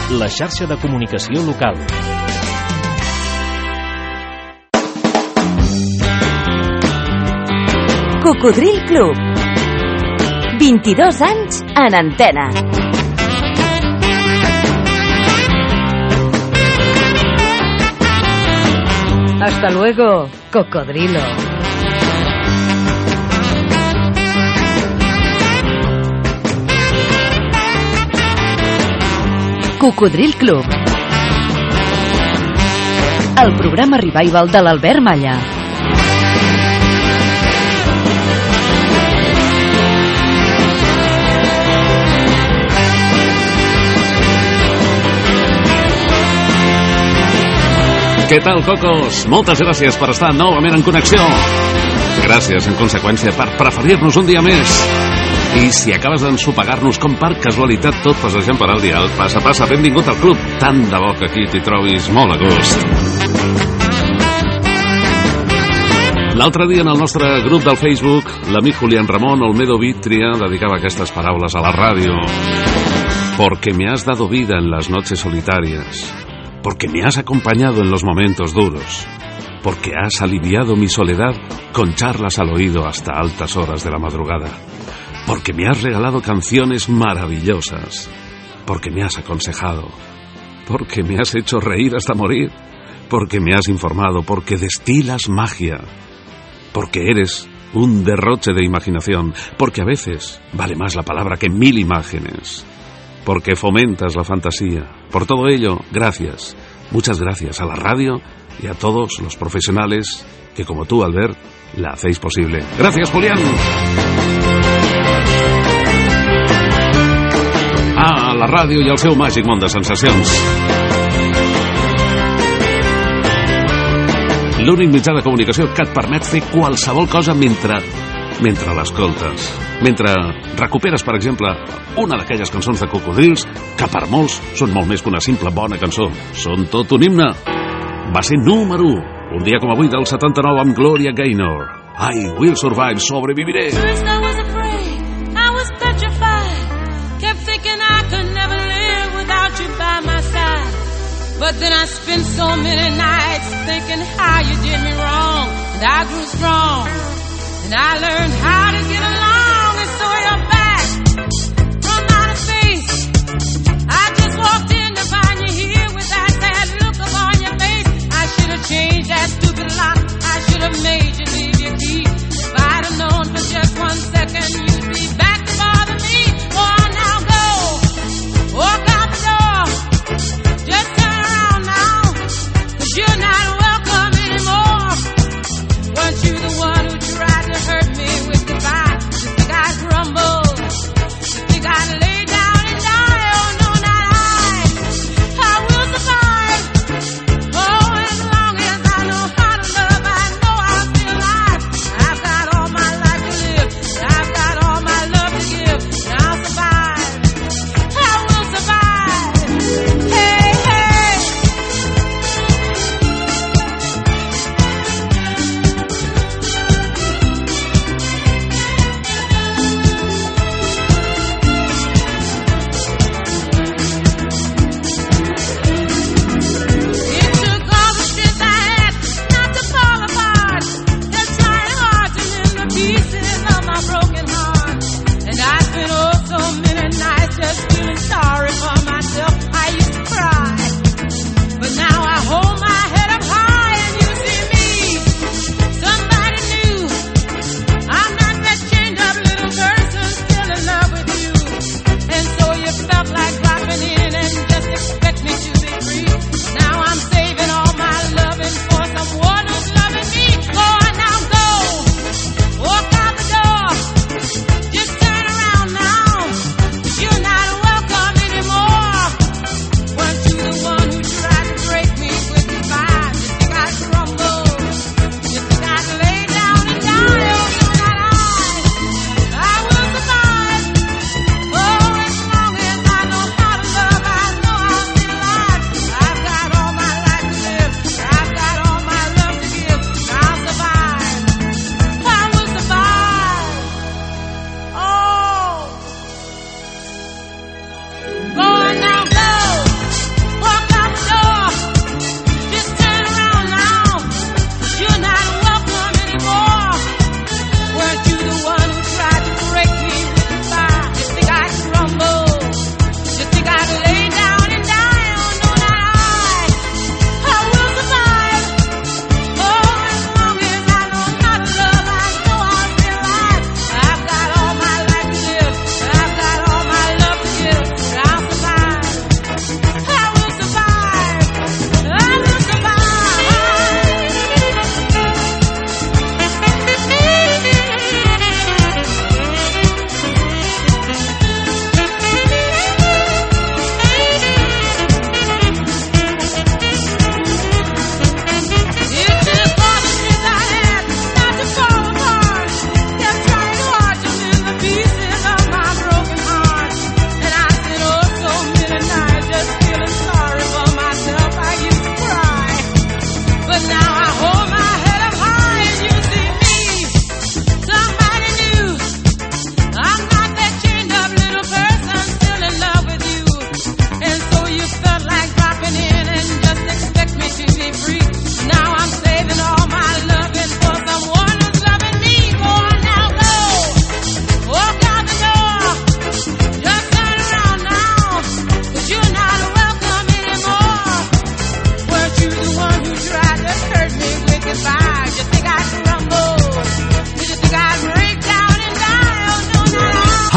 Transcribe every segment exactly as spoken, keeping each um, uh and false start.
la xarxa de comunicació local. Cocodril Club. vint-i-dos anys en antena. Hasta luego, cocodrilo. Cocodril Club. El programa revival de l'Albert Malla. Què tal, cocos? Moltes gràcies per estar novament en connexió. Gràcies, en conseqüència, per preferir-nos un dia més. I si acabes d'ensopegar-nos com per casualitat tot passejant per al dial, passa, passa, benvingut al club. Tant de bo que aquí t'hi trobis molt a gust. L'altre dia en el nostre grup del Facebook, l'amic Julián Ramón Olmedo Vitria dedicava aquestes paraules a la ràdio. Porque me has dado vida en las noches solitarias. Porque me has acompañado en los momentos duros, porque has aliviado mi soledad con charlas al oído hasta altas horas de la madrugada, porque me has regalado canciones maravillosas, porque me has aconsejado, porque me has hecho reír hasta morir, porque me has informado, porque destilas magia, porque eres un derroche de imaginación, porque a veces vale más la palabra que mil imágenes, porque fomentas la fantasía. Por todo ello, gracias, muchas gracias a la radio y a todos los profesionales que, como tú, Albert, la hacéis posible. Gracias, Julián. Ah, la ràdio i el seu màgic món de sensacions. L'únic mitjà de comunicació que et permet fer qualsevol cosa mentre... mentre l'escoltes, mentre recuperes, per exemple, una d'aquelles cançons de cocodrils que per molts són molt més que una simple bona cançó, són tot un himne. Va ser número u, un dia com avui del setanta-nou amb Gloria Gaynor. I will survive, sobreviviré. First I was afraid, I was petrified, kept thinking I could never live without you by my side. But then I spent so many nights thinking how you did me wrong, and I grew strong. And I learned how to get along, and so you're back from outer space. I just walked in to find you here with that sad look upon your face. I should have changed that stupid lock. I should have made you leave your key. If I'd have known for just one second you'd be back to bother me. Oh, now go, walk out the door. Just turn around now, 'cause you're not welcome anymore. Weren't you the one who tried to hurt me with goodbye?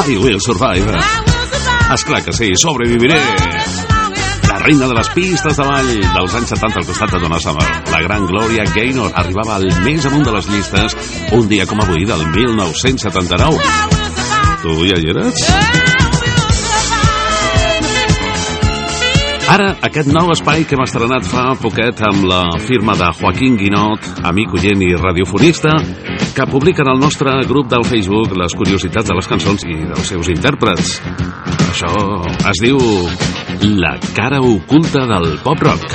I will survive. Esclar que sí, sobreviviré. La reina de les pistes de ball dels anys setanta al costat de Donna Summer, la gran Gloria Gaynor, arribava al més amunt de les llistes un dia com avui del mil nou-cents setanta-nou. Tu ja hi eres? Ara, aquest nou espai que hem estrenat fa poquet amb la firma de Joaquín Guinot, amic oient i radiofonista, que publica en el nostre grup del Facebook les curiositats de les cançons i dels seus intèrprets. Això es diu La cara oculta del pop-rock.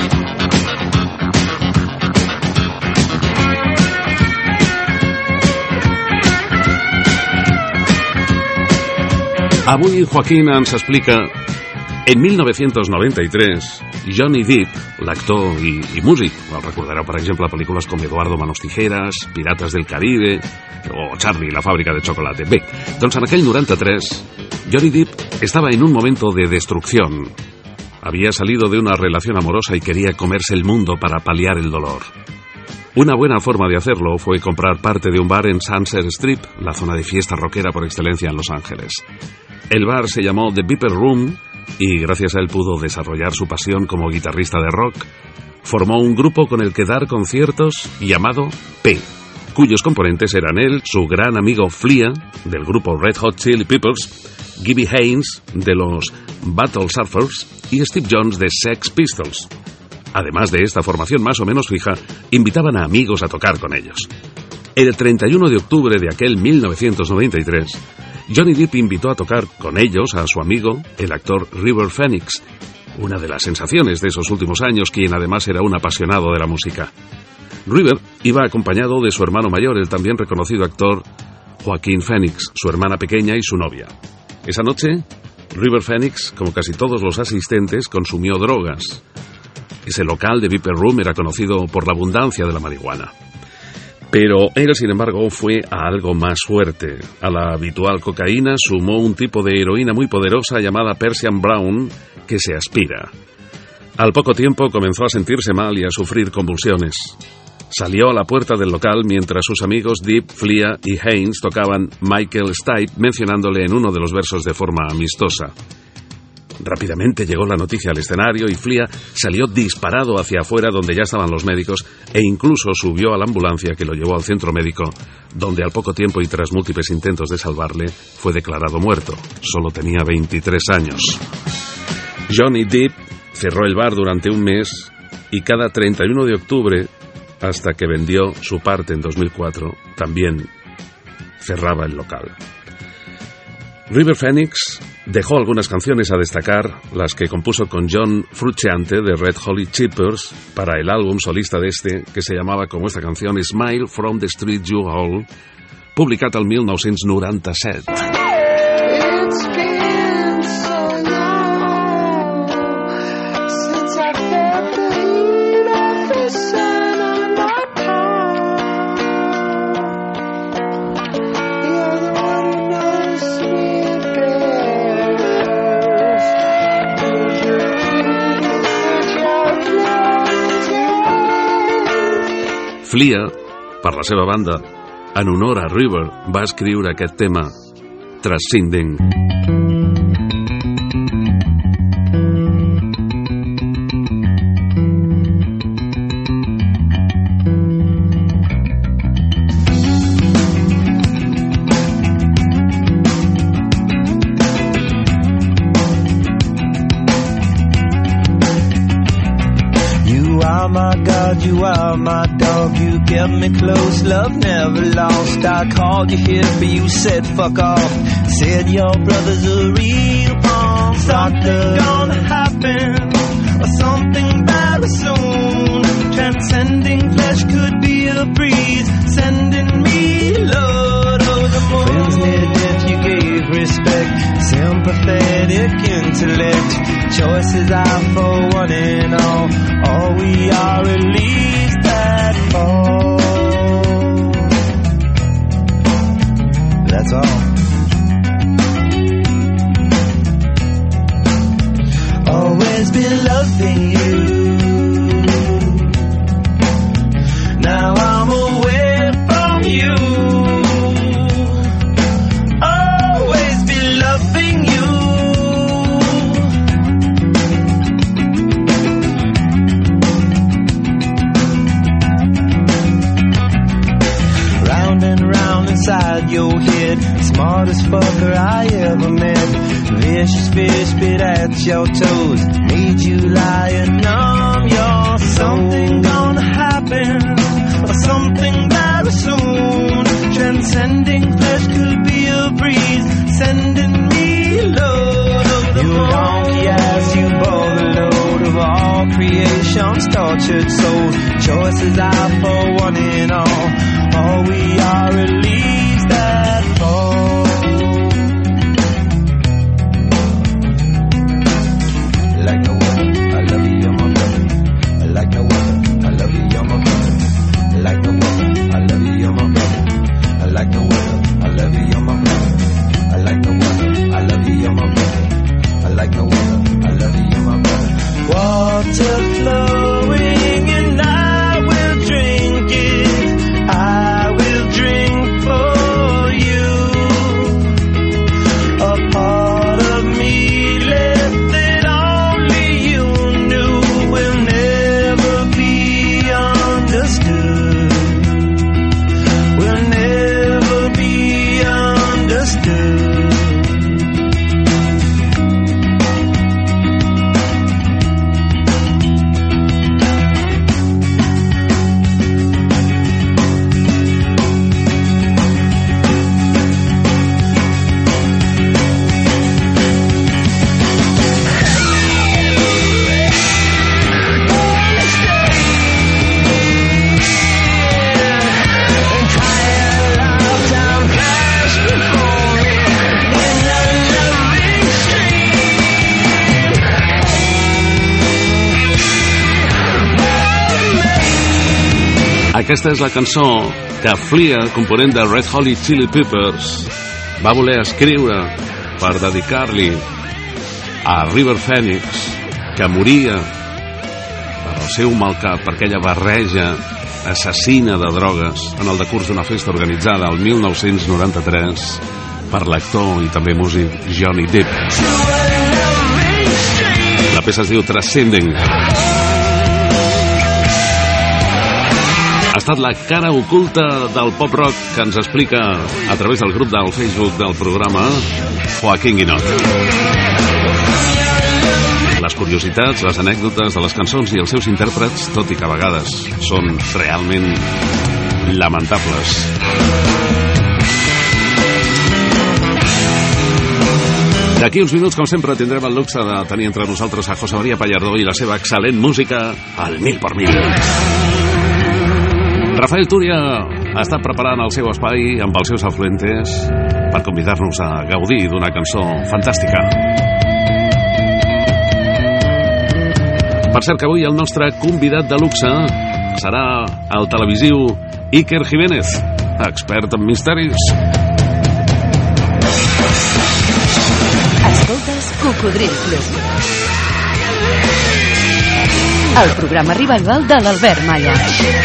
Avui Joaquín ens explica... En mil novecientos noventa y tres, Johnny Depp, l'actor i, i músic, el recordareu per exemple a pel·lícules com Eduardo Manos Tijeras, Pirates del Caribe o Charlie, la fábrica de chocolate. Bé, doncs en aquell noranta-tres, Johnny Depp estaba en un momento de destrucción. Había salido de una relación amorosa y quería comerse el mundo para paliar el dolor. Una buena forma de hacerlo fue comprar parte de un bar en Sunset Strip, la zona de fiesta rockera por excelencia en Los Ángeles. El bar se llamó The Viper Room y gracias a él pudo desarrollar su pasión como guitarrista de rock. Formó un grupo con el que dar conciertos llamado P, cuyos componentes eran él, su gran amigo Flea, del grupo Red Hot Chili Peppers, Gibby Haynes, de los Battle Surfers, y Steve Jones, de Sex Pistols. Además de esta formación más o menos fija, invitaban a amigos a tocar con ellos. El treinta y uno de octubre de aquel mil novecientos noventa y tres, Johnny Depp invitó a tocar con ellos a su amigo, el actor River Phoenix, una de las sensaciones de esos últimos años, quien además era un apasionado de la música. River iba acompañado de su hermano mayor, el también reconocido actor Joaquín Phoenix, su hermana pequeña y su novia. Esa noche, River Phoenix, como casi todos los asistentes, consumió drogas. Ese local de Viper Room era conocido por la abundancia de la marihuana. Pero él, sin embargo, fue a algo más fuerte. A la habitual cocaína sumó un tipo de heroína muy poderosa llamada Persian Brown, que se aspira. Al poco tiempo comenzó a sentirse mal y a sufrir convulsiones. Salió a la puerta del local mientras sus amigos Depp, Flea y Haynes tocaban Michael Stipe, mencionándole en uno de los versos de forma amistosa. Rápidamente llegó la noticia al escenario y Flea salió disparado hacia afuera donde ya estaban los médicos e incluso subió a la ambulancia que lo llevó al centro médico, donde al poco tiempo y tras múltiples intentos de salvarle fue declarado muerto. Solo tenía veintitrés años. Johnny Depp cerró el bar durante un mes y cada treinta y uno de octubre, hasta que vendió su parte en dos mil cuatro, también cerraba el local. River Phoenix dejó algunas canciones a destacar, las que compuso con John Frusciante de Red Hot Chili Peppers para el álbum solista de este, que se llamava como esta canción Smile from the Street You All, publicat el mil nou-cents noranta-set. Flea, per la seva banda, en honor a River, va escriure aquest tema, Transcending. You are my dog, you kept me close, love never lost. I called you here, but you said fuck off. Said your brother's a real punk. Something gonna happen, or something very soon. Transcending flesh could be a breeze, sending me low to the moon. Friends near death, you gave respect, sympathetic intellect. Choices are for one and all. All we are at least at fall. That's all. Always been loving you. Now I'm away from you. Always been loving you. inside your head. Smartest fucker I ever met. Vicious fish bit at your toes. Made you lie and numb your soul. Something gonna happen, or something very soon. Transcending flesh could be a breeze, sending me load of the moon. You donkey ass, you bore the load of all creation's tortured souls. Choices are for one and all. All we are are leaves that fall. Like no other, I love you, you're my brother. Like no other, I love you, you're my brother. Like no other, I love you, you're my brother. Like no other, I love you, you're my brother. Like no other, I love you, you're my brother. Like no other, I love you, you're my brother. Water flowing and I will drink it. I will drink for you. A part of me left that only you knew will never be understood. Will never be understood. Aquesta és la cançó que Flea, component de Red Hot Chili Peppers, va voler escriure per dedicar-li a River Phoenix, que moria per el seu mal cap, per aquella barreja assassina de drogues en el decurs d'una festa organitzada el mil nou-cents noranta-tres per l'actor i també músic Johnny Depp. La peça es diu Transcending. Ha estat la cara oculta del pop-rock que ens explica a través del grup del Facebook del programa Joaquín Guinot. Les curiositats, les anècdotes de les cançons i els seus intèrprets, tot i que a vegades són realment lamentables. D'aquí uns minuts, com sempre, tindrem el luxe de tenir entre nosaltres a José María Pallardó i la seva excel·lent música al mil por mil. Rafael Túria ha estat preparant el seu espai amb els seus afluentes per convidar-nos a gaudir d'una cançó fantàstica. Per cert que avui el nostre convidat de luxe serà el televisiu Iker Jiménez, expert en misteris. Escoltes Cocodril Club, el programa revival de l'Albert Malla.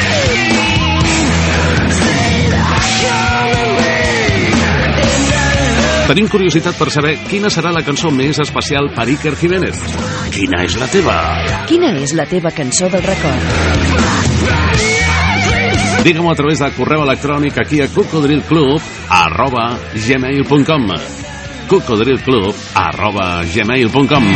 Tenim curiositat per saber quina serà la cançó més especial per Iker Jiménez. Quina és la teva? Quina és la teva cançó del record? Digue-m'ho a través de correu electrònic aquí a cocodrilclub arroba gmail punt com cocodrilclub arroba gmail punt com.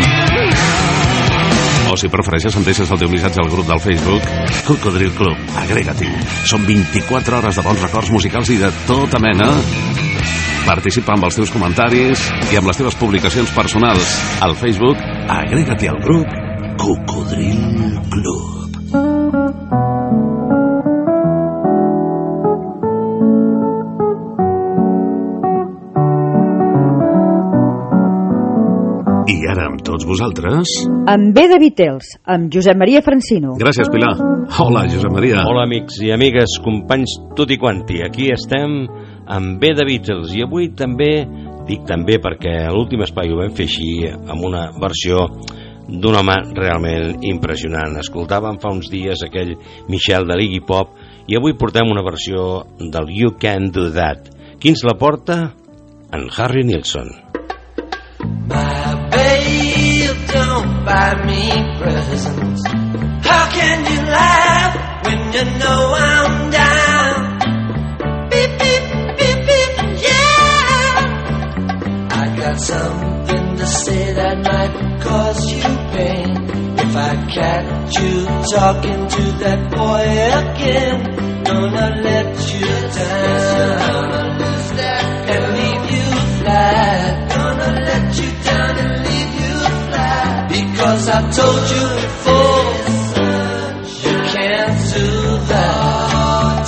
O si prefereixes em deixes el teu missatge al grup del Facebook Cocodril Club, agrega-t'hi. Són vint-i-quatre hores de bons records musicals i de tota mena. Participa amb els teus comentaris i amb les teves publicacions personals al Facebook. Agrega-t'hi al grup Cocodril Club. I ara amb tots vosaltres... Amb B de Beatles, amb Josep Maria Francino. Gràcies, Pilar. Hola, Josep Maria. Hola, amics i amigues, companys tutti quanti. Aquí estem amb B de Beatles i avui també, dic també perquè l'últim espai ho vam fer així, amb una versió d'un home realment impressionant. Escoltàvem fa uns dies aquell Michel de l'Iggy Pop i avui portem una versió del You Can Do That. Qui ens la porta? En Harry Nilsson. My babe, don't buy me presents. How can you laugh when you know I'm down? Beep, beep, beep, beep. I catch you talking to that boy again, gonna let you down and leave you flat. Gonna let you down and leave you flat. Because I told you before, you can't do that.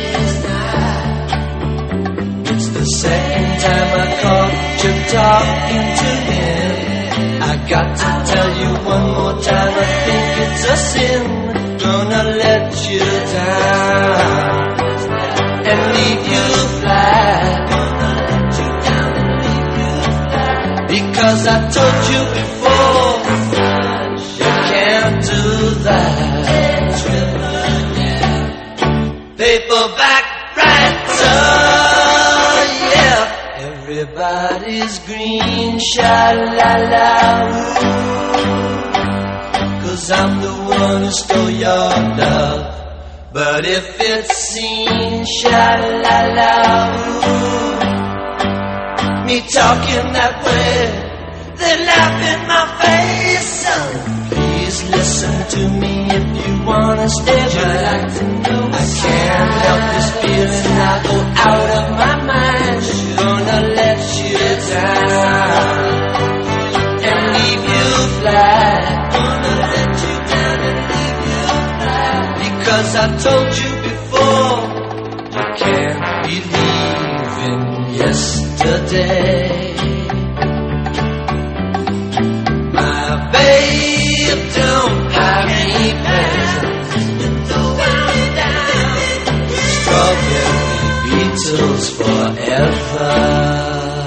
It's the second time I caught you talking to him. I got to tell you one more time, I think it's a sin. Gonna let you down and leave you flat. Gonna let you down and leave you flat. Because I told you before, you can't do that. Paperback writer, yeah. Everybody's green, sha-la-la, ooh. Cause I'm the one who stole your love. But if it's seen, sha-la-la, ooh, me talking that way, they laugh in my face. Oh, please listen to me if you wanna stay right. Like to know I can't help this feeling, I go out of my mind. Gonna let you down and leave you flat. Gonna let you down and leave you flat. Because I told you before, you can't believe in yesterday. My babe don't buy me presents, don't buy down. Strawberry Beatles forever.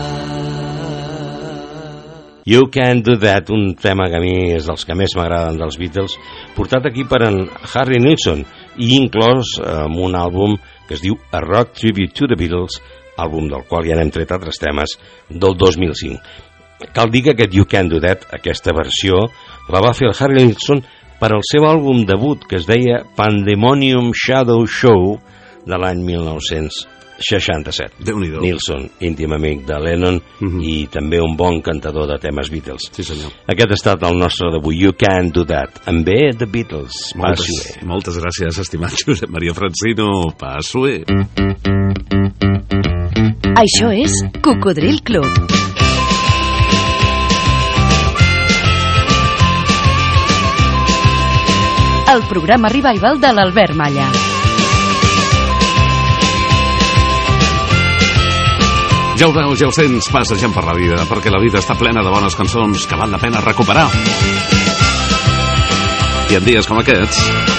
You Can Do That, un tema que a mi és dels que més m'agraden dels Beatles, portat aquí per en Harry Nilsson i inclòs en un àlbum que es diu A Rock Tribute to the Beatles, àlbum del qual ja n'hem tret altres temes, del dos mil cinc. Cal dir que aquest You Can Do That, aquesta versió, la va fer el Harry Nilsson per al seu àlbum debut que es deia Pandemonium Shadow Show de l'any mil nou-cents seixanta-set. Déu-n'hi-do. Nilsson, íntim amic de Lennon, uh-huh. i també un bon cantador de temes Beatles. Sí, senyor. Aquest ha estat el nostre d'avui, You Can Do That, amb bé The Beatles. Moltes, moltes gràcies, estimat Josep Maria Francino. Passo bé. Això és Cocodril Club. El programa revival de l'Albert Malla. Ja ho veus, ja ho sents, passejant per la vida, perquè la vida està plena de bones cançons que val la pena recuperar. I en dies com aquests,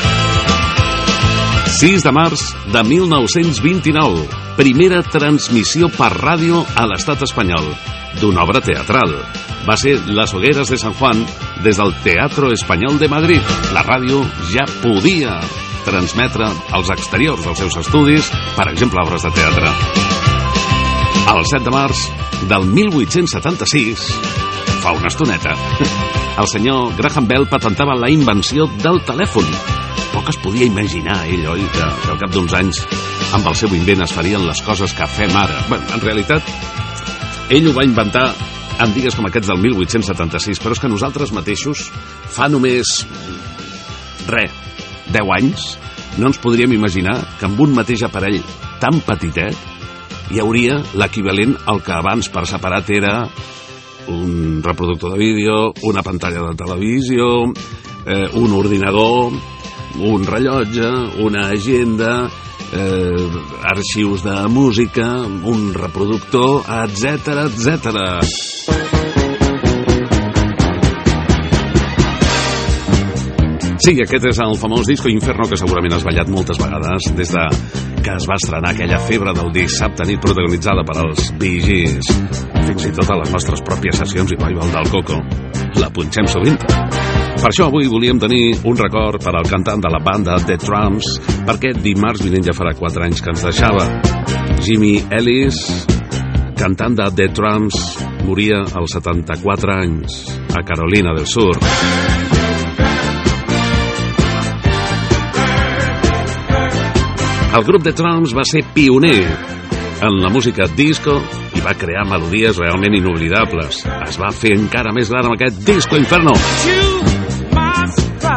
sis de març de mil nou-cents vint-i-nou, primera transmissió per ràdio a l'estat espanyol d'una obra teatral. Va ser Las Hogueras de San Juan des del Teatro Espanyol de Madrid. La ràdio ja podia transmetre als exteriors dels seus estudis, per exemple, obres de teatre. El set de març del mil vuit-cents setanta-sis, fa una estoneta, el senyor Graham Bell patentava la invenció del telèfon. Poc es podia imaginar ell, oi, que, que al cap d'uns anys amb el seu invent es farien les coses que fem ara. Bé, en realitat, ell ho va inventar en dies com aquests del mil vuit-cents setanta-sis, però és que nosaltres mateixos, fa només, res, deu anys, no ens podríem imaginar que amb un mateix aparell tan petitet hi hauria l'equivalent al que abans per separat era un reproductor de vídeo, una pantalla de televisió, eh, un ordinador, un rellotge, una agenda, eh, arxius de música, un reproductor, etcètera, etcètera. Sí, aquest és el famós Disco Inferno que segurament has ballat moltes vegades des de que es va estrenar aquella febre del dissabte nit protagonitzada per als Bee Gees. Fins i tot a les nostres pròpies sessions i Revival del Coco la punxem sovint. Per això avui volíem tenir un record per al cantant de la banda The Trumps, perquè dimarts vinent ja farà quatre anys que ens deixava. Jimmy Ellis, cantant de The Trumps, moria als setanta-quatre anys a Carolina del Sur. El grup The Trumps va ser pioner en la música disco i va crear melodies realment inoblidables. Es va fer encara més gran amb aquest Disco Inferno.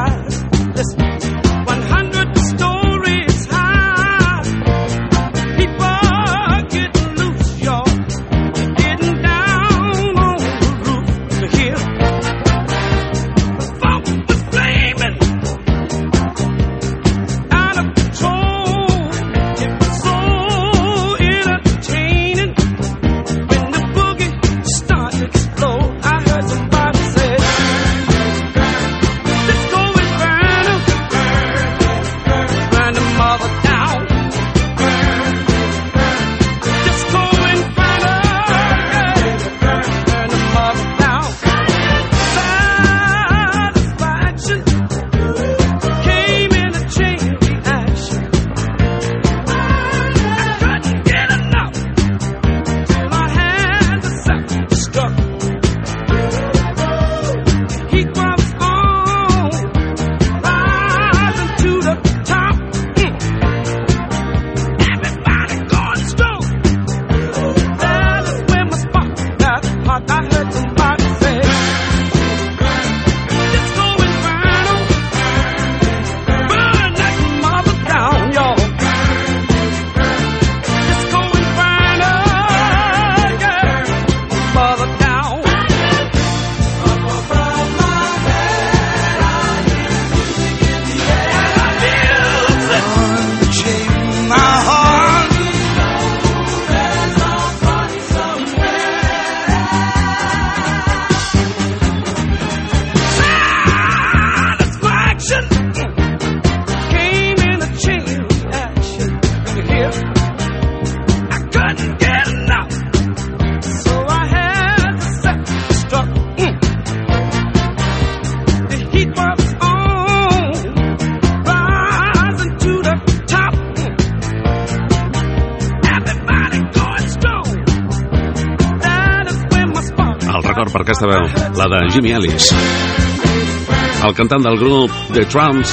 aquesta veu, la de Jimmy Ellis, el cantant del grup The Tramps,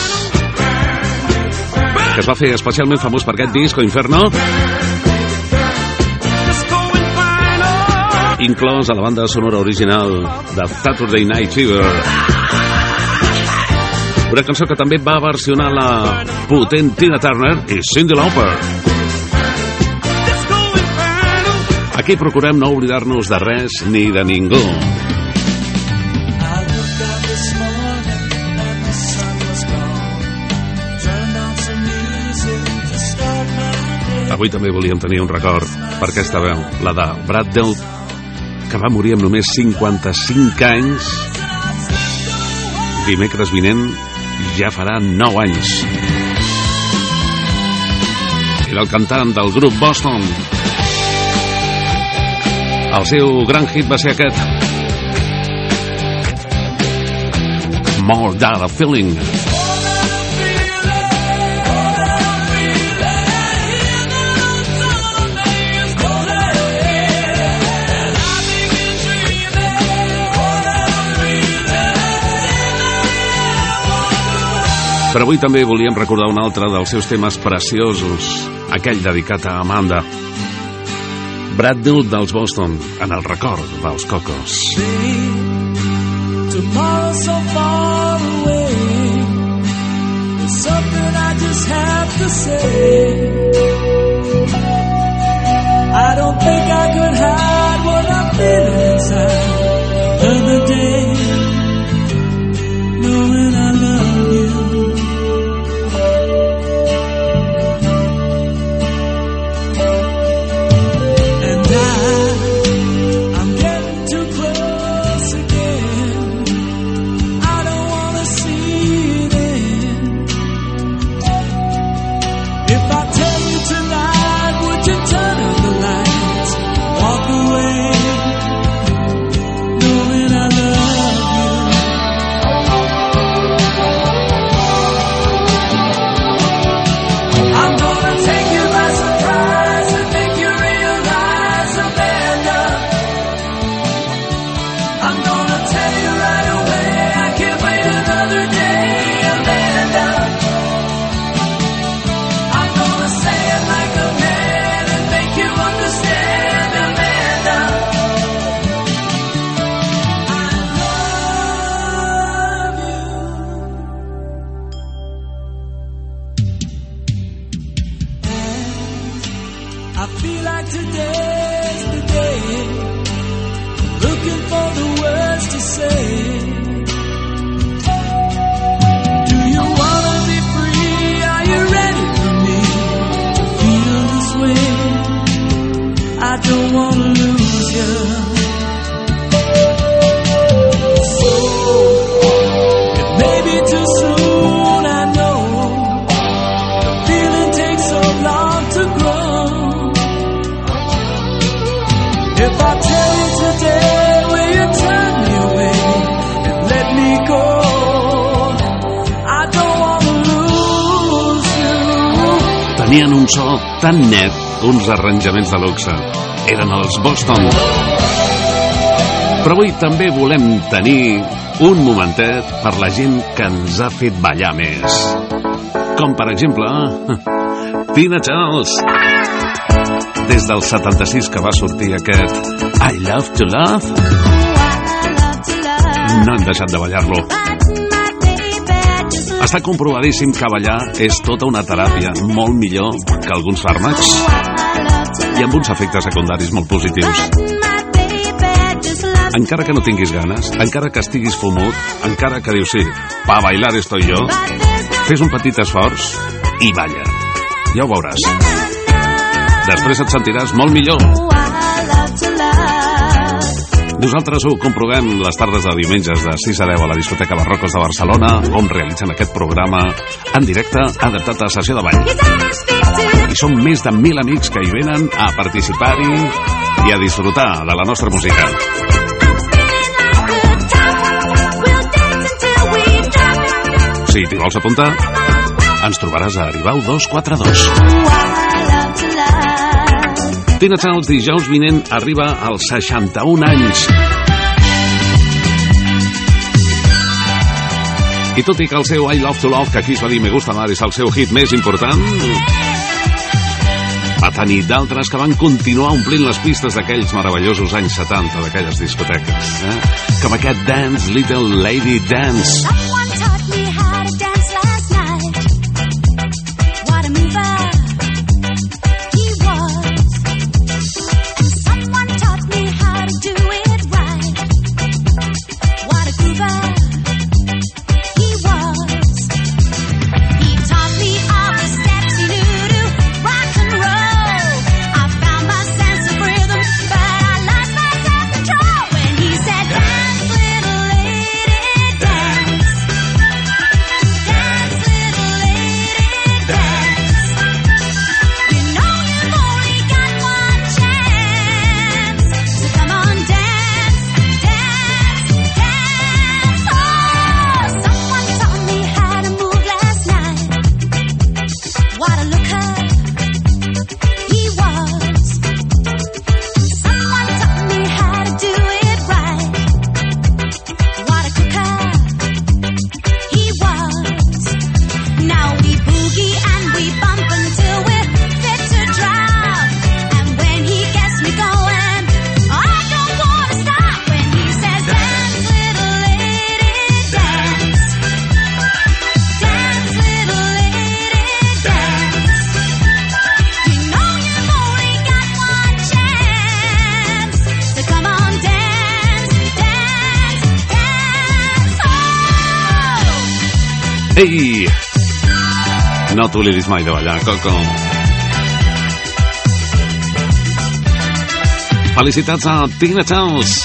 que es va fer especialment famós per aquest disco Inferno, inclòs a la banda sonora original de Saturday Night Fever. Una cançó que també va versionar la potent Tina Turner i Cyndi Lauper. Aquí procurem no oblidar-nos de res ni de ningú. Avui també volíem tenir un record per aquesta veu, la de Brad Delp, que va morir amb només cinquanta-cinc anys. Dimecres vinent ja farà nou anys. Era el cantant del grup Boston. El seu gran hit va ser aquest, More Than a Feeling. Però avui també volíem recordar un altre dels seus temes preciosos, aquell dedicat a Amanda. Brad Delp dels Boston, en el record dels Cocos. Tomorrow's so far away, there's something I just have to say. I don't think I could hide what I'm feeling inside another day, knowing I love you. Tenien un so tan net, uns arranjaments de luxe. Eren els Boston. Però avui també volem tenir un momentet per la gent que ens ha fet ballar més. Com per exemple Tina Charles. Des del setanta-sis que va sortir aquest I Love to Love, no hem deixat de ballar-lo. Està comprovadíssim que ballar és tota una teràpia, molt millor que alguns fàrmacs i amb uns efectes secundaris molt positius. Encara que no tinguis ganes, encara que estiguis fumut, encara que dius sí, pa bailar estoy yo, fes un petit esforç i balla. Ja ho veuràs. Després et sentiràs molt millor. Nosaltres ho comprovem les tardes de diumenges de sis a deu a la discoteca Barrocos de Barcelona, on realitzen aquest programa en directe adaptat a sessió de ball. I som més de mil amics que hi venen a participar-hi i a disfrutar de la nostra música. Si t'hi vols apuntar, ens trobaràs a Aribau dos quatre dos. Tina Charles dijous vinent arriba als seixanta-un anys. I tot i que el seu I Love to Love, que aquí es va dir Me Gusta Amar, és el seu hit més important, va tenir d'altres que van continuar omplint les pistes d'aquells meravellosos anys setanta, d'aquelles discoteques, eh? Com aquest Dance, Little Lady Dance. Ei! No t'oblidis mai de ballar, Coco. Felicitats a Tina Charles,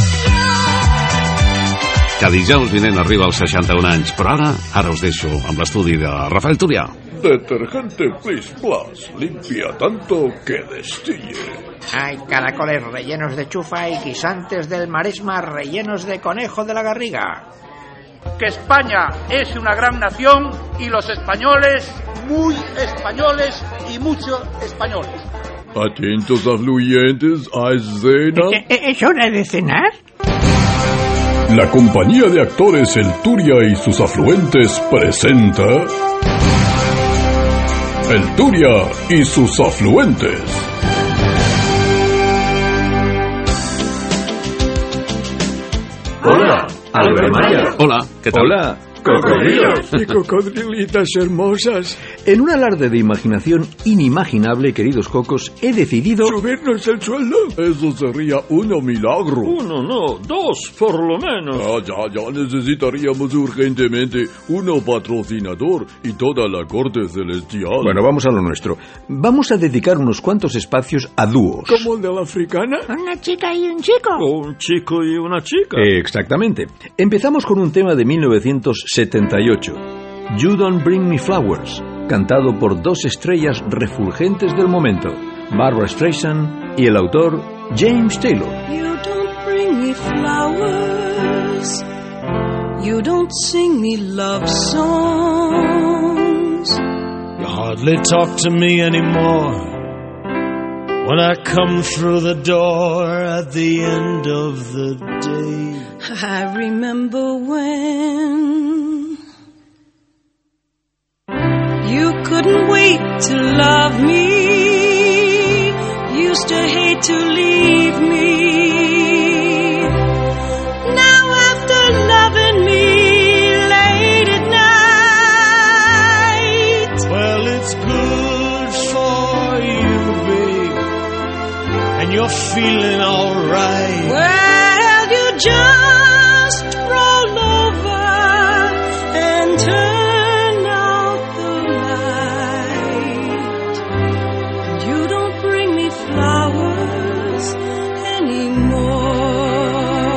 que dijous vinent arriba als seixanta-un anys. Però ara, ara us deixo amb l'estudi de Rafael Turià. Detergente Please Plus, limpia tanto que destille. Hay caracoles rellenos de chufa y guisantes del Maresma rellenos de conejo de la Garriga. Que España es una gran nación y los españoles, muy españoles y muchos españoles. Atentos afluentes a escena. ¿Es hora de cenar? La compañía de actores El Turia y sus afluentes presenta El Turia y sus afluentes. Hola, Albert Maya. Hola, ¿qué tal? Hola, cocodrilos. Y cocodrilitas hermosas. En un alarde de imaginación inimaginable, queridos cocos, he decidido... ¿Subirnos el sueldo? Eso sería un milagro. Uno, no, dos, por lo menos. Ah, ya, ya necesitaríamos urgentemente uno patrocinador y toda la corte celestial. Bueno, vamos a lo nuestro. Vamos a dedicar unos cuantos espacios a dúos. ¿Como el de la africana? Una chica y un chico. O un chico y una chica. Eh, exactamente. Empezamos con un tema de mil novecientos setenta y ocho. You Don't Bring Me Flowers, cantado por dos estrellas refulgentes del momento, Barbra Streisand y el autor James Taylor. You don't bring me flowers, you don't sing me love songs, you hardly talk to me anymore when I come through the door at the end of the day. I remember when you couldn't wait to love me, used to hate to leave me. Now after loving me late at night, well, it's good for you, babe, and you're feeling alright. Well, you just roll over and turn out the light, and you don't bring me flowers anymore.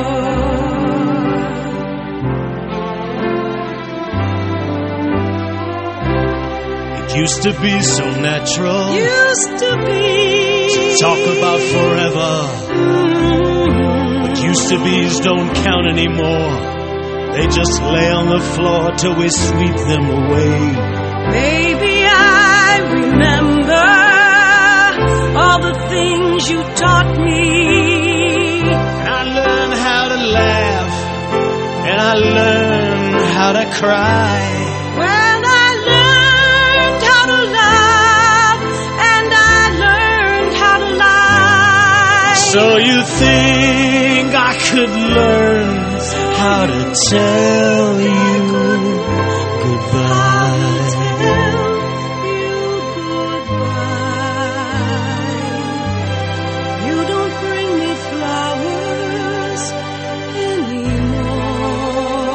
It used to be so natural, Used to be to talk about forever, mm-hmm. but used to be's don't count anymore. They just lay on the floor till we sweep them away. Baby, I remember all the things you taught me. And I learned how to laugh, and I learned how to cry. Well, I learned how to love, and I learned how to lie. So you think I could learn how to tell you goodbye? You don't bring me flowers anymore.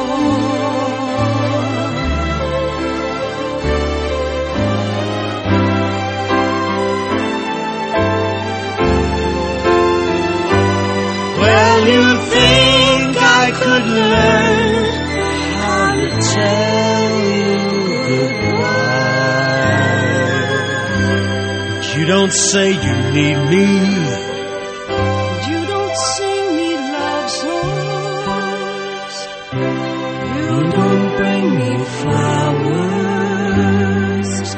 Well, you think I could learn how to tell you goodbye? But you don't say you need me. You don't sing me love songs. You don't bring me flowers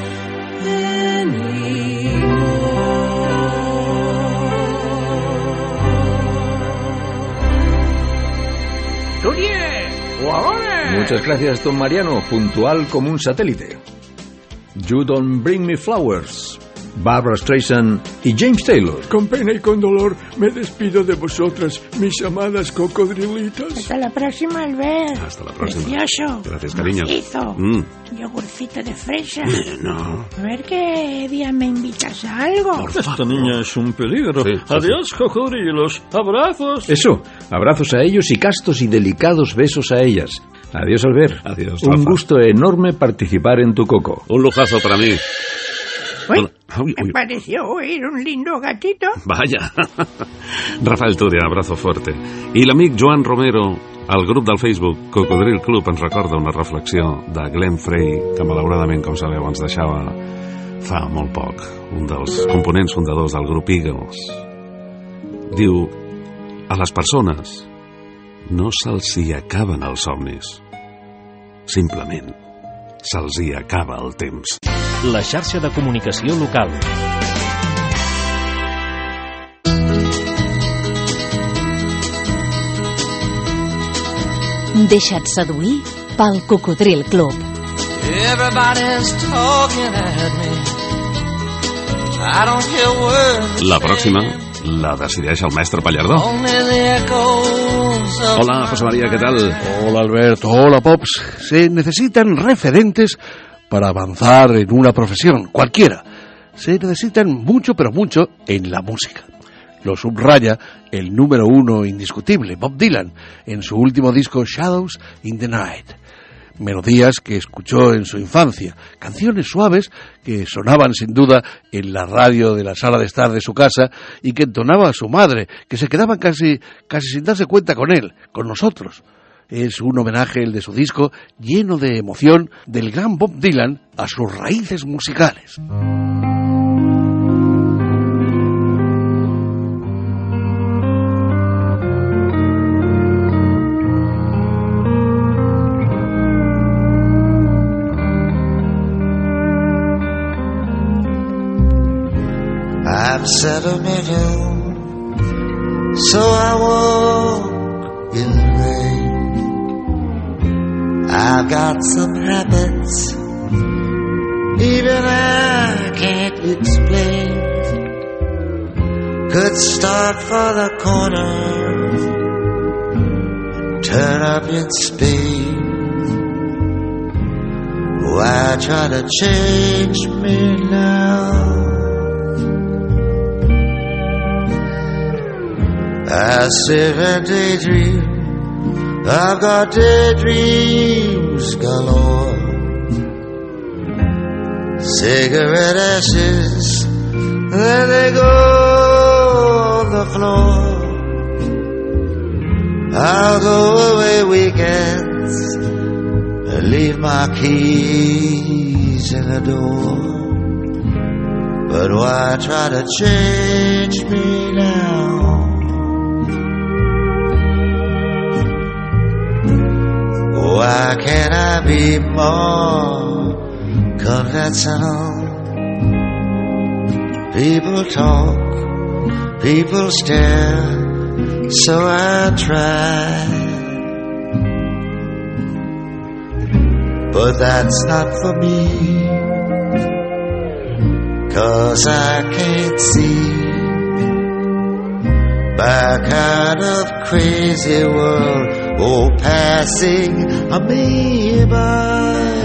Muchas gracias, don Mariano, puntual como un satélite. You Don't Bring Me Flowers, Barbra Streisand y James Taylor. Con pena y con dolor me despido de vosotras, mis amadas cocodrilitas. Hasta la próxima, Albert. Hasta la próxima. Precioso. Gracias, cariño. Macizo. Mm. Yogurcito de fresa. No. A ver qué día me invitas a algo. Esta niña es un peligro. Sí, sí, Adiós, cocodrilos. Abrazos. Eso, abrazos a ellos y castos y delicados besos a ellas. Adiós, Albert. Adiós, Un Rafa. gusto enorme participar en tu coco. Un lujazo para mí. Uy, Uy, me uy. pareció oír un lindo gatito. Vaya. Rafael Túria, abrazo forte. I l'amic Joan Romero, al grup del Facebook Cocodril Club, ens recorda una reflexió de Glenn Frey, que malauradament, com sabeu, ens deixava fa molt poc, un dels components fundadors del grup Eagles. Diu: a les persones no se'ls hi acaben els somnis, simplement se'ls hi acaba el temps. La xarxa de comunicació local. Deixa't seduir pel Cocodril Club. Everybody's talking at me. I don't hear words. La pròxima la decideix el mestre Pallardó. Only the echoes of Hola, José María, ¿qué tal? Hola, Alberto. Hola, Pops. Se necesitan referentes para avanzar en una profesión, cualquiera. Se necesitan mucho, pero mucho en la música. Lo subraya el número uno indiscutible, Bob Dylan, en su último disco Shadows in the Night. Melodías que escuchó en su infancia, canciones suaves que sonaban sin duda en la radio de la sala de estar de su casa y que entonaba a su madre, que se quedaban casi, casi sin darse cuenta con él, con nosotros. Es un homenaje el de su disco lleno de emoción del gran Bob Dylan a sus raíces musicales. I've said a million, so I walk in the rain. I've got some habits, even I can't explain. Could start for the corner, turn up in Spain. Why try to change me now? I sit and daydream, I've got daydreams galore. Cigarette ashes, there they go on the floor. I'll go away weekends and leave my keys in the door. But why try to change me now? Why can't I be more conventional? People talk, people stare, so I try. but that's not for me, 'cause I can't see my kind of crazy world, oh, passing me by.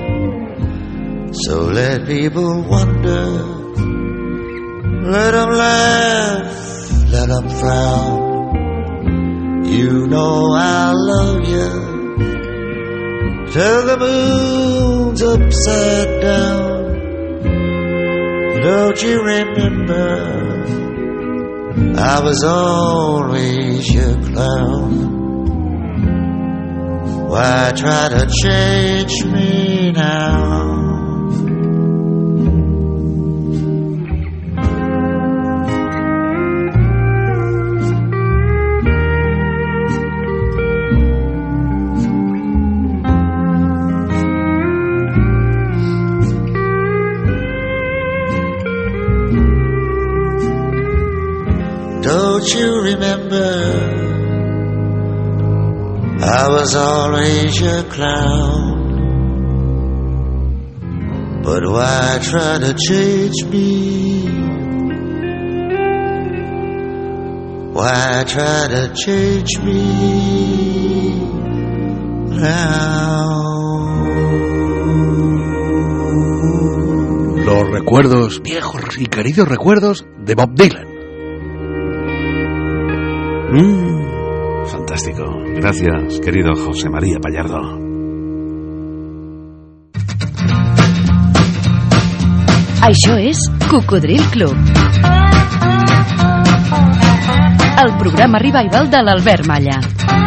So let people wonder, let them laugh, let them frown. You know I love you till the moon's upside down. Don't you remember, I was always your clown. Why try to change me now? Don't you remember, I was always your clown. But why try to change me? Why try to change me now? Los recuerdos, viejos y queridos recuerdos de Bob Dylan. Mm, fantástico. Gracias, querido José María Pallardo. Això és Cocodril Club, el programa revival de l'Albert Malla.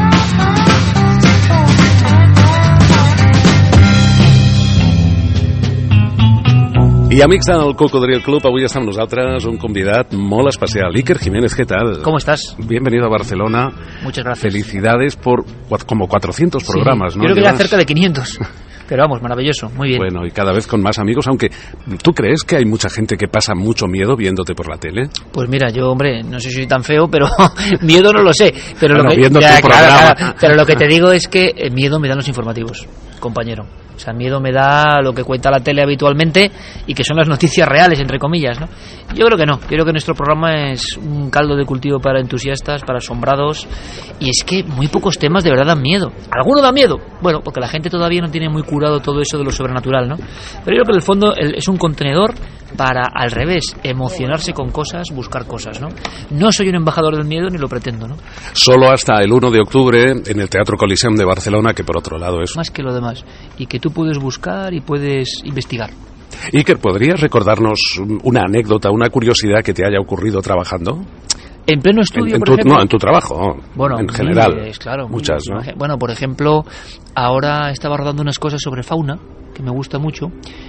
I amics del Cocodril Club, avui està amb nosaltres un convidat molt especial, Iker Jiménez, ¿qué tal? ¿Cómo estás? Bienvenido a Barcelona. Muchas gracias. Felicidades por como cuatrocientos programas, sí, ¿no? Yo creo que ya cerca de quinientos. Pero vamos, maravilloso, muy bien. Bueno, y cada vez con más amigos, aunque ¿tú crees que hay mucha gente que pasa mucho miedo viéndote por la tele? Pues mira, yo, hombre, no sé si soy tan feo, pero miedo no lo sé. Pero, bueno, lo que, viendo ya, tu claro, programa. Claro, pero lo que te digo es que eh, miedo me dan los informativos, compañero. O sea, miedo me da lo que cuenta la tele habitualmente y que son las noticias reales, entre comillas, ¿no? Yo creo que no. Yo creo que nuestro programa es un caldo de cultivo para entusiastas, para asombrados. Y es que muy pocos temas de verdad dan miedo. ¿Alguno da miedo? Bueno, porque la gente todavía no tiene muy curado todo eso de lo sobrenatural, ¿no? Pero yo creo que en el fondo es un contenedor para, al revés, emocionarse con cosas, buscar cosas, ¿no? No soy un embajador del miedo ni lo pretendo, ¿no? Solo hasta el uno de octubre en el Teatro Coliseum de Barcelona, que por otro lado es... Más que lo demás. Y que tú puedes buscar y puedes investigar. Iker, ¿podrías recordarnos una anécdota, una curiosidad que te haya ocurrido trabajando? En pleno estudio, en, en por tu, ejemplo. No, en tu trabajo, bueno, en general. Miles, claro, muchas, miles, ¿no? Bueno, por ejemplo, ahora estaba rodando unas cosas sobre fauna, que me gusta mucho,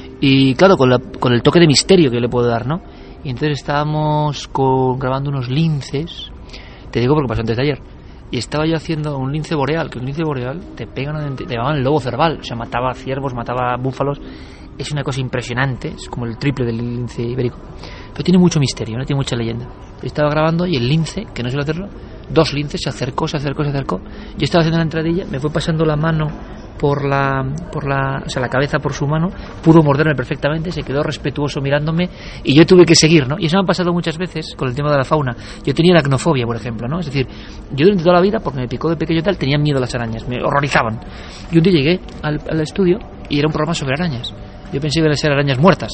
y claro, con, la, con el toque de misterio que le puedo dar, ¿no? Y entonces estábamos con, grabando unos linces, te digo porque pasó antes de ayer, y estaba yo haciendo un lince boreal, que un lince boreal te pegan, te llamaban lobo cerval, o sea, mataba ciervos, mataba búfalos. Es una cosa impresionante, es como el triple del lince ibérico, pero tiene mucho misterio, no tiene mucha leyenda. Estaba grabando y el lince, que no suele hacerlo, dos linces, se acercó, se acercó, se acercó. Yo estaba haciendo la entradilla, me fue pasando la mano por la, por la, o sea, la cabeza por su mano, pudo morderme perfectamente, se quedó respetuoso mirándome y yo tuve que seguir, ¿no? Y eso me ha pasado muchas veces con el tema de la fauna. Yo tenía aracnofobia, por ejemplo, ¿no? Es decir, yo durante toda la vida, porque me picó de pequeño y tal, tenía miedo a las arañas, me horrorizaban. Y un día llegué al, al estudio y era un programa sobre arañas. Yo pensé que iban a ser arañas muertas.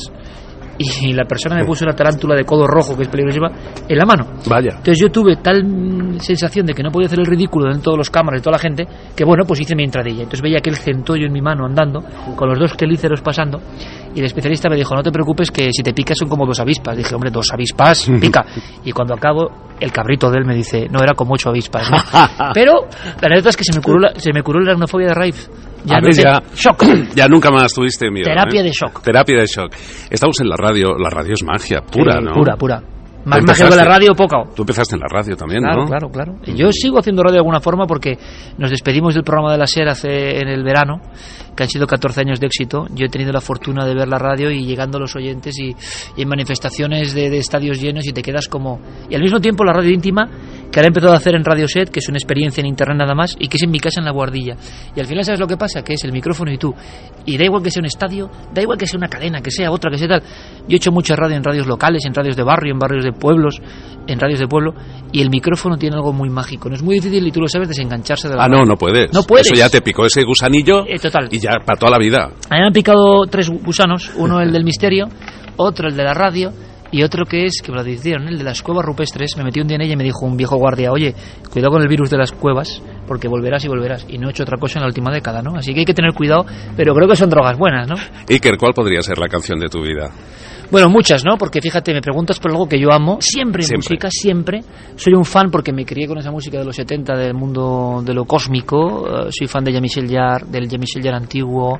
Y la persona me puso una tarántula de codo rojo, que es peligrosísima, en la mano. Vaya. Entonces yo tuve tal sensación de que no podía hacer el ridículo en todos los cámaras y toda la gente, que bueno, pues hice mi entradilla. Entonces veía aquel centollo en mi mano andando, con los dos quelíceros pasando, y el especialista me dijo, no te preocupes que si te picas son como dos avispas. Dije, hombre, dos avispas, pica. Y cuando acabo, el cabrito de él me dice, no, era como ocho avispas, ¿no? Pero la verdad es que se me curó la, se me curó la aracnofobia de raíz. Ya, no sé, ya, shock. Ya nunca más tuviste miedo. Terapia ¿eh? de shock. Terapia de shock. Estamos en la radio, la radio es magia pura, sí, ¿no? Pura, pura. Más magia que la radio, poca. Tú empezaste en la radio también, claro, ¿no? Claro, claro, claro. Yo sigo haciendo radio de alguna forma porque nos despedimos del programa de la SER hace en el verano, que han sido catorce años de éxito. Yo he tenido la fortuna de ver la radio y llegando a los oyentes y, y en manifestaciones de, de estadios llenos y te quedas como... Y al mismo tiempo la radio íntima, que ahora he empezado a hacer en Radio Set, que es una experiencia en internet nada más, y que es en mi casa en La Guardilla. Y al final, ¿sabes lo que pasa? Que es el micrófono y tú. Y da igual que sea un estadio, da igual que sea una cadena, que sea otra, que sea tal. Yo he hecho mucha radio en radios locales, en radios de barrio, en barrios de pueblos, en radios de pueblo, y el micrófono tiene algo muy mágico. No es muy difícil, y tú lo sabes, desengancharse de la Ah, radio. no, no puedes. No puedes. Eso ya te picó ese gusanillo eh, total. y ya para toda la vida. A mí me han picado tres gusanos, uno el del misterio, otro el de la radio y otro que es, que me lo hicieron, el de las cuevas rupestres. Me metí un día en ella y me dijo un viejo guardia, oye, cuidado con el virus de las cuevas, porque volverás y volverás. Y no he hecho otra cosa en la última década, ¿no? Así que hay que tener cuidado, pero creo que son drogas buenas, ¿no? Iker, ¿cuál podría ser la canción de tu vida? Bueno, muchas, ¿no? Porque fíjate, me preguntas por algo que yo amo, siempre en Siempre. música, siempre. Soy un fan porque me crié con esa música de los setenta, del mundo de lo cósmico. Uh, soy fan de Jean-Michel Jarre, del Jean-Michel Jarre antiguo.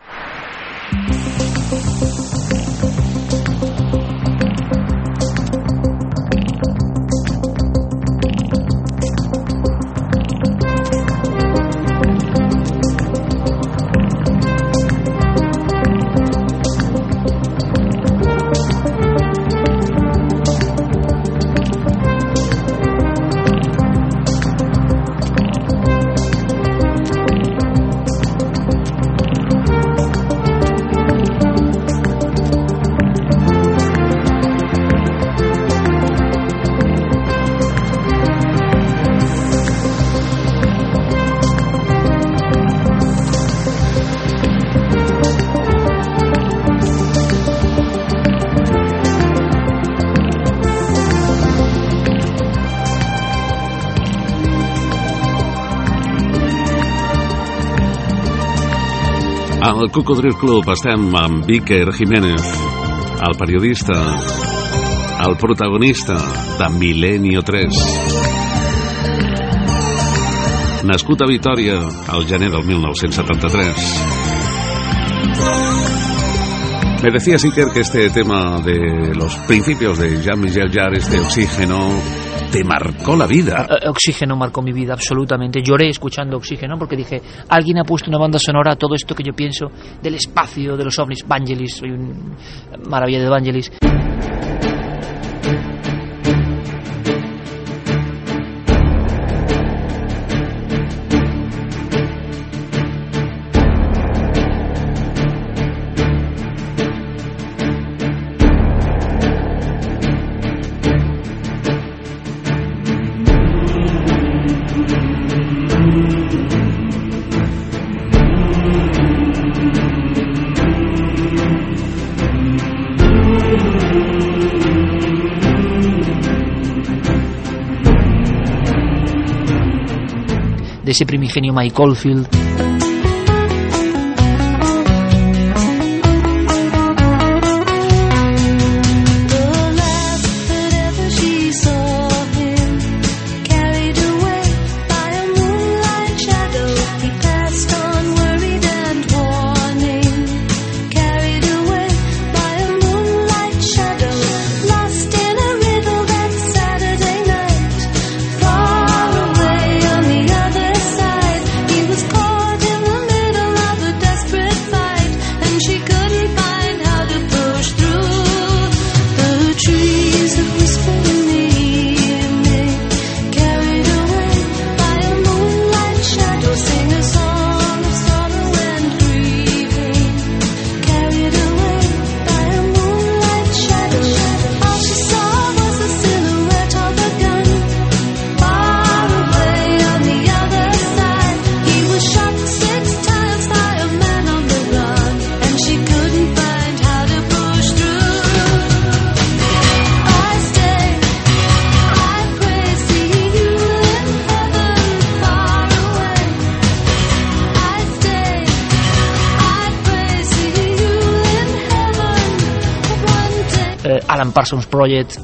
Al Cocodril Club estem amb Iker Jiménez, el periodista, el protagonista de Milenio tres. Nascut a Vitoria al gener del mil nou-cents setanta-tres. Me decías, Iker, que este tema de los principios de Jean-Michel Jarre, este Oxígeno, te marcó la vida. Oxígeno marcó mi vida, absolutamente. Lloré escuchando Oxígeno porque dije, alguien ha puesto una banda sonora a todo esto que yo pienso del espacio, de los ovnis. Vangelis, soy un maravilla de Vangelis. De ese primigenio Mike Oldfield. Alan Parsons Project.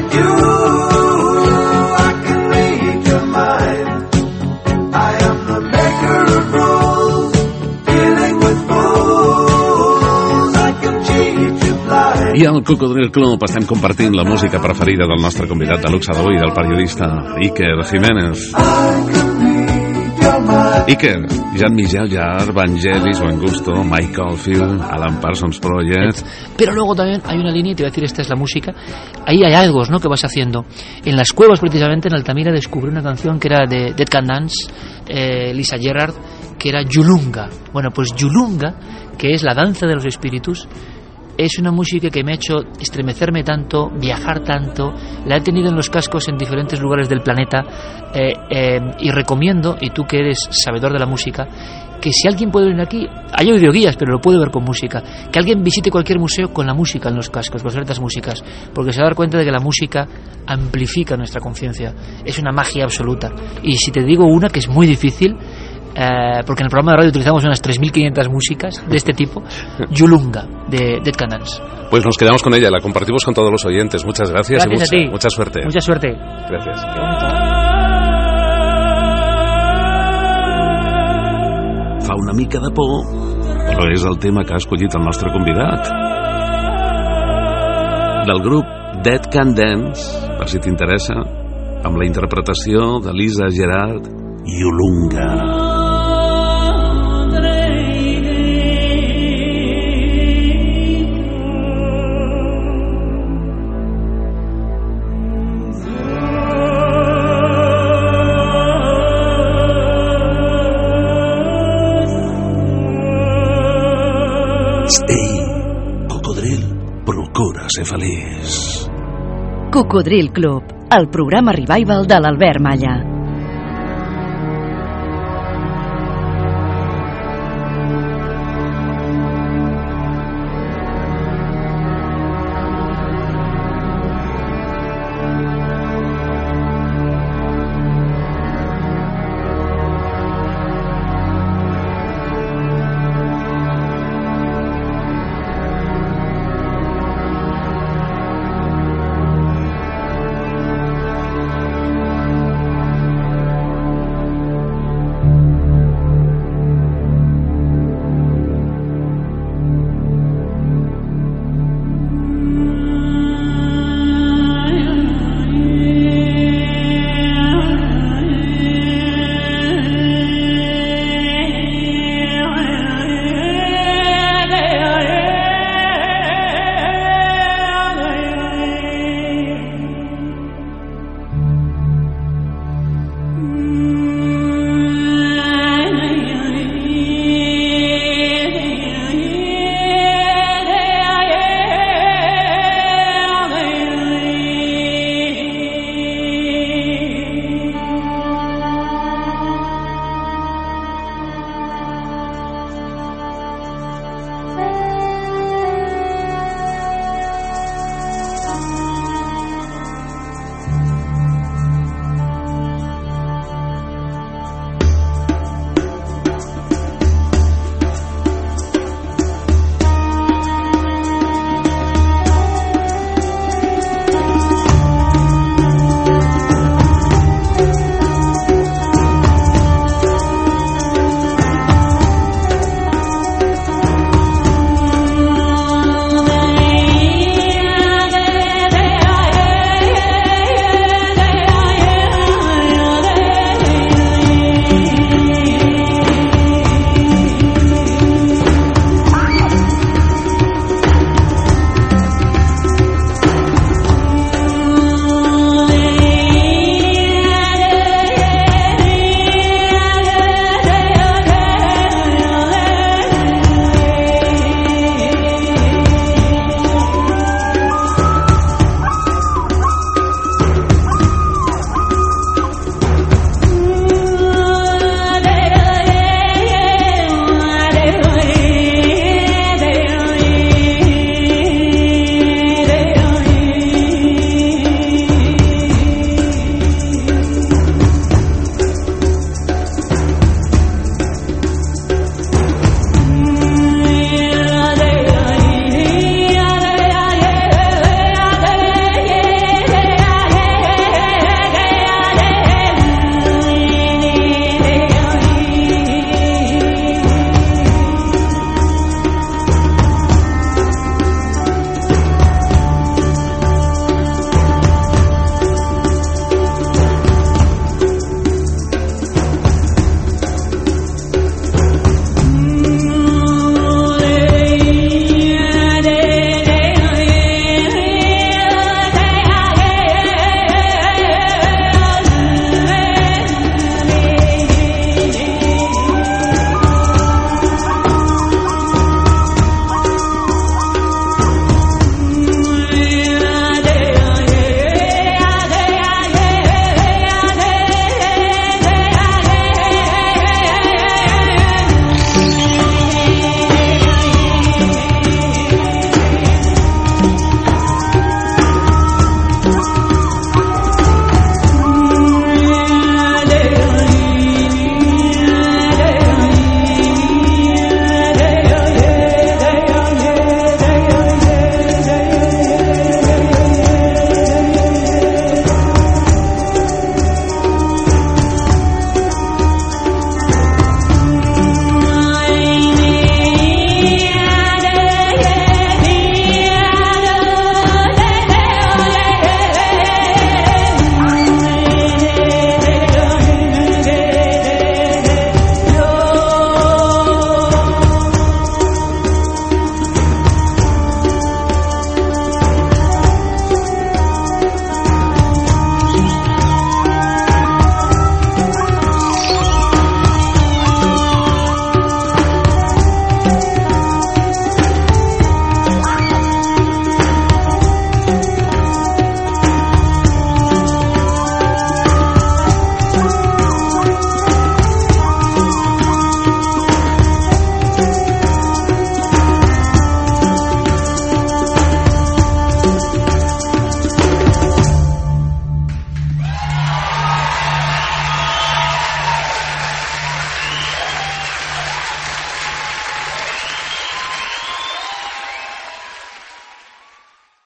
you, I can read your mind. I am the maker of rules, dealing with fools. I can cheat you blind. I al Cocodril Club estem compartint la música preferida del nostre convidat de luxe d'avui, del periodista Iker Jiménez. Iker, Jean-Michel Jarre, Vangelis, Buen Gusto, Mike Oldfield, Alan Parsons Project. Pero luego también hay una línea, y te voy a decir, esta es la música. Ahí hay algo, ¿no?, que vas haciendo. En las cuevas, precisamente, en Altamira, descubrí una canción que era de Dead Can Dance, eh, Lisa Gerrard, que era Yulunga. Bueno, pues Yulunga, que es la danza de los espíritus, es una música que me ha hecho estremecerme tanto, viajar tanto. La he tenido en los cascos en diferentes lugares del planeta, eh, eh, y recomiendo, y tú que eres sabedor de la música, que si alguien puede venir aquí, hay audioguías, pero lo puede ver con música, que alguien visite cualquier museo con la música en los cascos, con ciertas músicas, porque se va a dar cuenta de que la música amplifica nuestra conciencia, es una magia absoluta. Y si te digo una que es muy difícil, Eh, porque en el programa de radio utilizamos unas tres mil quinientas músicas de este tipo, Yulunga, de Dead Can Dance. Pues nos quedamos con ella, la compartimos con todos los oyentes. Muchas gracias, gracias y mucha, a ti. mucha suerte. Mucha suerte. Gracias. Fa una mica de por, però és el tema que ha escollit el nostre convidat. Del grup Dead Can Dance, per si t'interessa, amb la interpretació de Lisa Gerrard, Yulunga. Ei, Cocodril, procura ser feliç. Cocodril Club, el programa revival de l'Albert Malla.